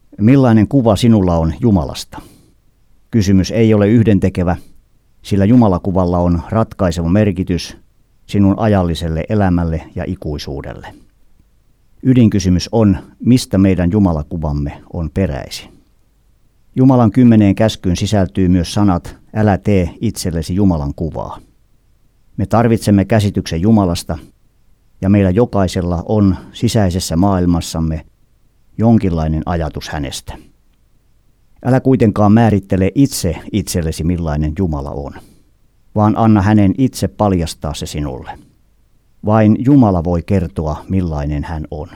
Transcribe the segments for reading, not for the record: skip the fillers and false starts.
Millainen kuva sinulla on Jumalasta? Kysymys ei ole yhdentekevä, sillä Jumalakuvalla on ratkaiseva merkitys sinun ajalliselle elämälle ja ikuisuudelle. Ydinkysymys on, mistä meidän Jumalakuvamme on peräisin. Jumalan 10 käskyyn sisältyy myös sanat, älä tee itsellesi Jumalan kuvaa. Me tarvitsemme käsityksen Jumalasta, ja meillä jokaisella on sisäisessä maailmassamme jonkinlainen ajatus hänestä. Älä kuitenkaan määrittele itse itsellesi millainen Jumala on, vaan anna hänen itse paljastaa se sinulle. Vain Jumala voi kertoa, millainen hän on.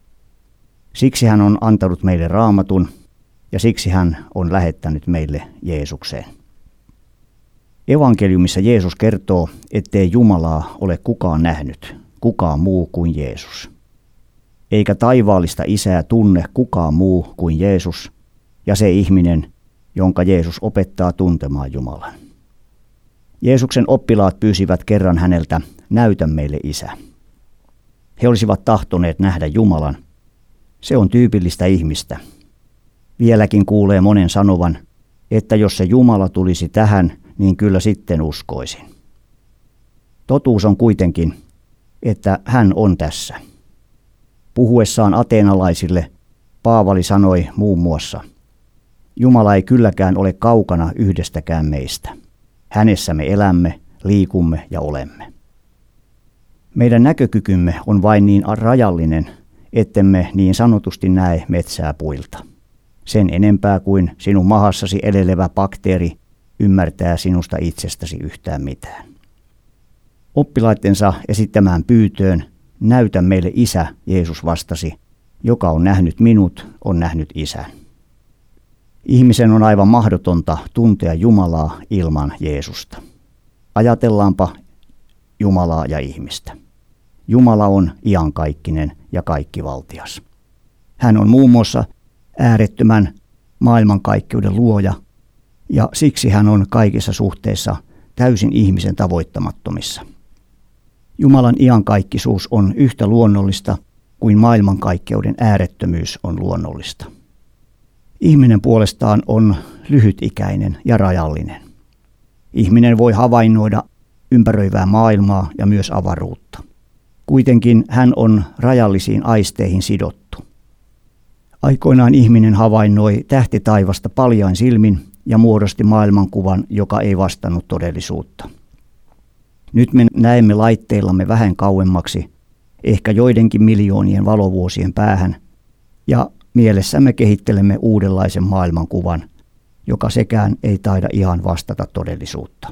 Siksi hän on antanut meille Raamatun, ja siksi hän on lähettänyt meille Jeesukseen. Evankeliumissa Jeesus kertoo, ettei Jumalaa ole kukaan nähnyt, kukaan muu kuin Jeesus. Eikä taivaallista Isää tunne kukaan muu kuin Jeesus ja se ihminen, jonka Jeesus opettaa tuntemaan Jumalan. Jeesuksen oppilaat pyysivät kerran häneltä, näytä meille Isä. He olisivat tahtoneet nähdä Jumalan. Se on tyypillistä ihmistä. Vieläkin kuulee monen sanovan, että jos se Jumala tulisi tähän, niin kyllä sitten uskoisin. Totuus on kuitenkin, että hän on tässä. Puhuessaan ateenalaisille Paavali sanoi muun muassa, Jumala ei kylläkään ole kaukana yhdestäkään meistä. Hänessä me elämme, liikumme ja olemme. Meidän näkökykymme on vain niin rajallinen, ettemme niin sanotusti näe metsää puilta. Sen enempää kuin sinun mahassasi elelevä bakteeri ymmärtää sinusta itsestäsi yhtään mitään. Oppilaittensa esittämään pyytöön, näytä meille Isä, Jeesus vastasi, joka on nähnyt minut, on nähnyt Isän. Ihmisen on aivan mahdotonta tuntea Jumalaa ilman Jeesusta. Ajatellaanpa Jumalaa ja ihmistä. Jumala on iankaikkinen ja kaikkivaltias. Hän on muun muassa äärettömän maailmankaikkeuden luoja, ja siksi hän on kaikissa suhteissa täysin ihmisen tavoittamattomissa. Jumalan iankaikkisuus on yhtä luonnollista kuin maailmankaikkeuden äärettömyys on luonnollista. Ihminen puolestaan on lyhytikäinen ja rajallinen. Ihminen voi havainnoida ympäröivää maailmaa ja myös avaruutta. Kuitenkin hän on rajallisiin aisteihin sidottu. Aikoinaan ihminen havainnoi tähtitaivasta paljain silmin ja muodosti maailmankuvan, joka ei vastannut todellisuutta. Nyt me näemme laitteillamme vähän kauemmaksi, ehkä joidenkin miljoonien valovuosien päähän, ja mielessämme kehittelemme uudenlaisen maailmankuvan, joka sekään ei taida ihan vastata todellisuutta.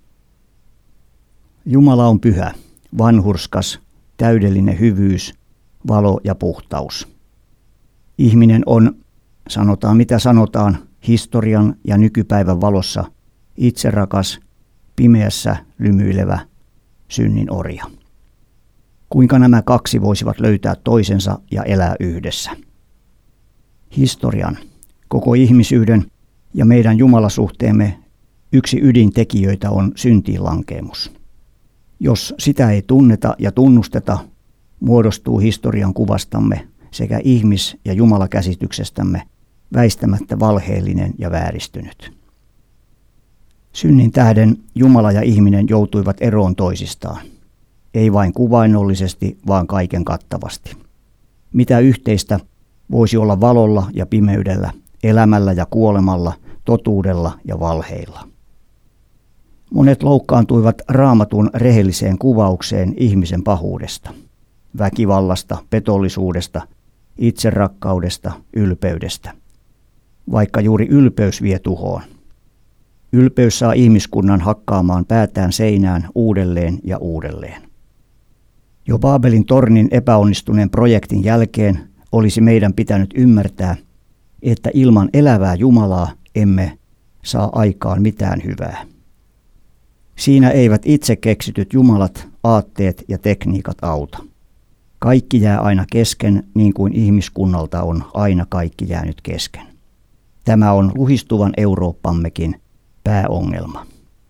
Jumala on pyhä, vanhurskas, täydellinen hyvyys, valo ja puhtaus. Ihminen on, sanotaan mitä sanotaan, historian ja nykypäivän valossa itserakas, pimeässä lymyilevä synnin orja. Kuinka nämä kaksi voisivat löytää toisensa ja elää yhdessä? Historian, koko ihmisyyden ja meidän Jumalasuhteemme yksi ydintekijöitä on syntiinlankeemus. Jos sitä ei tunneta ja tunnusteta, muodostuu historian kuvastamme sekä ihmis- ja jumalakäsityksestämme väistämättä valheellinen ja vääristynyt. Synnin tähden Jumala ja ihminen joutuivat eroon toisistaan. Ei vain kuvainnollisesti, vaan kaiken kattavasti. Mitä yhteistä voisi olla valolla ja pimeydellä, elämällä ja kuolemalla, totuudella ja valheilla? Monet loukkaantuivat Raamatun rehelliseen kuvaukseen ihmisen pahuudesta, väkivallasta, petollisuudesta, itserakkaudesta, ylpeydestä. Vaikka juuri ylpeys vie tuhoon. Ylpeys saa ihmiskunnan hakkaamaan päätään seinään uudelleen ja uudelleen. Jo Baabelin tornin epäonnistuneen projektin jälkeen olisi meidän pitänyt ymmärtää, että ilman elävää Jumalaa emme saa aikaan mitään hyvää. Siinä eivät itse keksityt jumalat, aatteet ja tekniikat auta. Kaikki jää aina kesken, niin kuin ihmiskunnalta on aina kaikki jäänyt kesken. Tämä on luhistuvan Eurooppammekin pääongelma.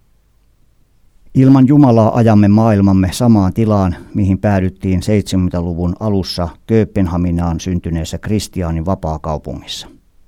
Ilman Jumalaa ajamme maailmamme samaan tilaan, mihin päädyttiin 70-luvun alussa Kööpenhaminaan syntyneessä Kristiaanin vapaakaupungissa.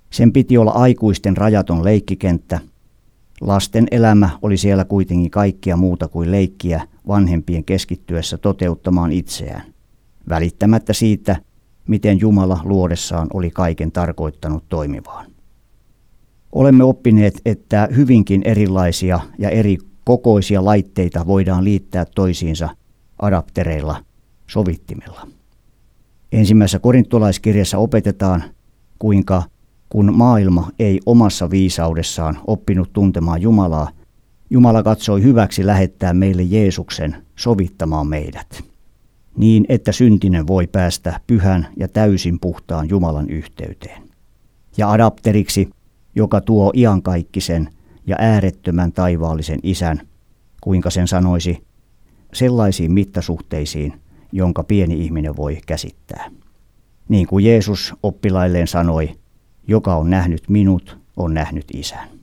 Sen piti olla aikuisten rajaton leikkikenttä. Lasten elämä oli siellä kuitenkin kaikkea muuta kuin leikkiä vanhempien keskittyessä toteuttamaan itseään, välittämättä siitä, miten Jumala luodessaan oli kaiken tarkoittanut toimivaan. Olemme oppineet, että hyvinkin erilaisia ja eri kokoisia laitteita voidaan liittää toisiinsa adaptereilla, sovittimella. Ensimmäisessä korintolaiskirjassa opetetaan, kuinka kun maailma ei omassa viisaudessaan oppinut tuntemaan Jumalaa, Jumala katsoi hyväksi lähettää meille Jeesuksen sovittamaan meidät, niin että syntinen voi päästä pyhän ja täysin puhtaan Jumalan yhteyteen. Ja adapteriksi, joka tuo iankaikkisen ja äärettömän taivaallisen Isän, kuinka sen sanoisi, sellaisiin mittasuhteisiin, jonka pieni ihminen voi käsittää. Niin kuin Jeesus oppilailleen sanoi, joka on nähnyt minut, on nähnyt Isän.